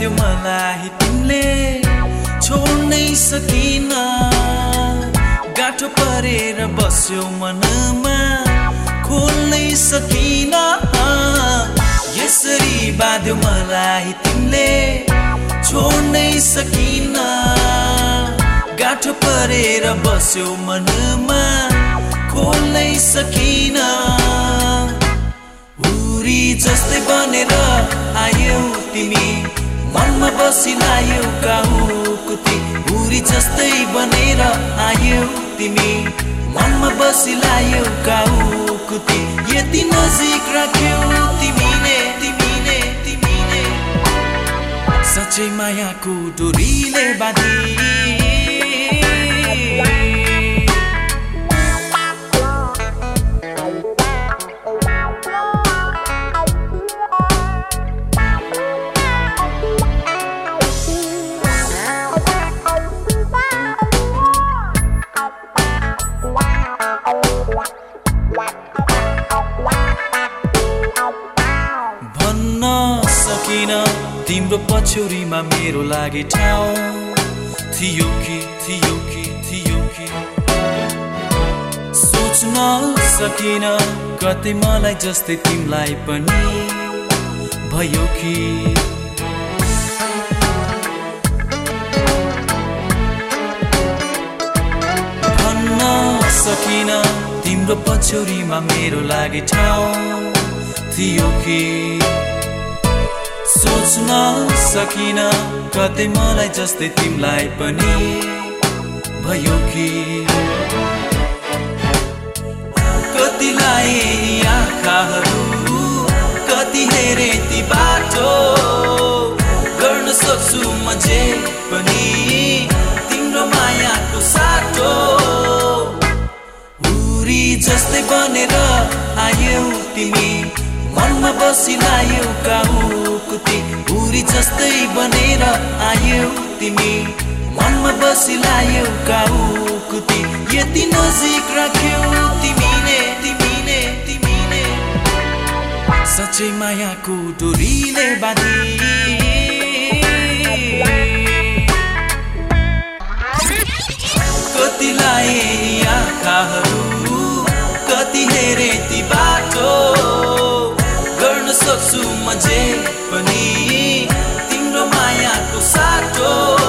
बाँध्यो मलाई तिमीले छोड्नै सकिन गाँठो परेर बस्यो मनमा खोल्नै सकिन यसरी बाँध्यो मलाई तिमीले छोड्नै सकिन गाँठो परेर बस्यो मनमा खोल्नै सकिन हुरी जस्तै बनेर आयौ तिमी मनमा बसिलायौ काहुकुती हुरी जस्तै बनेर आयौ तिमी मनमा बसिलायौ काहुकुती यति नजिक राख्यौ तिमीले तिमीले तिमीले सच्चै मायाको डोरीले बाँधी भन्न सकिन तिम्रो पछौरीमा मेरो लागि ठाउँ थियो कि थियो कि थियो कि सोच्न सकिन कतै मलाई जस्तै तिमीलाई पनि भयो कि भन्न सकिन तिम्रो पछौरीमा मेरो लागि ठाउँ थियो कि सोच्न सकिन कतै मलाई जस्तै तिमीलाई पनि भयो कि कतिलाई आँखाहरू कति हेरे ती बाटो गर्न सक्छु म जे पनि तिम्रो मायाको साटो हुरी जस्तै बनेर आयौ तिमी मनमा बसिलायौ काहुकुती हुरी जस्तै बनेर आयौ तिमी मनमा बसिलायौ काहुकुती यति नजिक राख्यौ तिमीले तिमीले तिमीले सच्चै मायाको डोरीले बाँधी कतिलाई आँखाहरू कति हेरे ती बाटो गर्न सक्छु म जे पनि तिम्रो मायाको साटो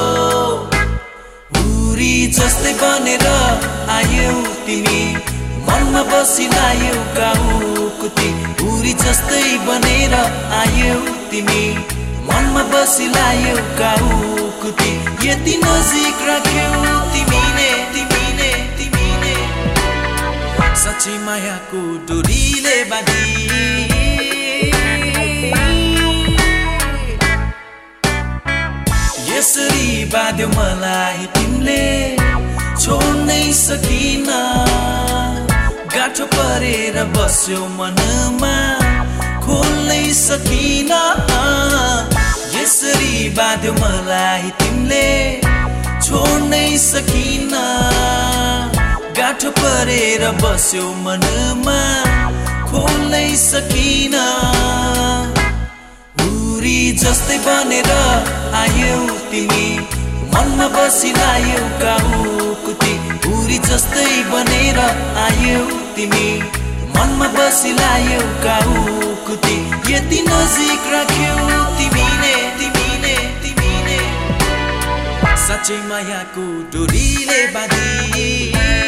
हुरी जस्तै बनेर आयौ तिमी मनमा बसिलायौ काहुकुती हुरी जस्तै बनेर आयौ तिमी मनमा बसिलायौ काहुकुती यति नजिक राख्यौ तिमीले तिमीले तिमीले सच्चै मायाको डोरीले बाँधी यसरी बाँध्यो मलाई तिमीले छोड्नै सकिन गाँठो परेर बस्यो मनमा खोल्नै सकिन यसरी बाँध्यो मलाई तिमीले छोड्नै सकिन गाँठो परेर बस्यो मनमा खोल्नै सकिन हुरी जस्तै बनेर आयौ तिमी मनमा बसिलायौ काहुकुती हुरी जस्तै बनेर आयौ तिमी मनमा बसिलायौ काहुकुती यति नजिक राख्यौ तिमीले तिमीले तिमीले सच्चै मायाको डोरीले बाँधी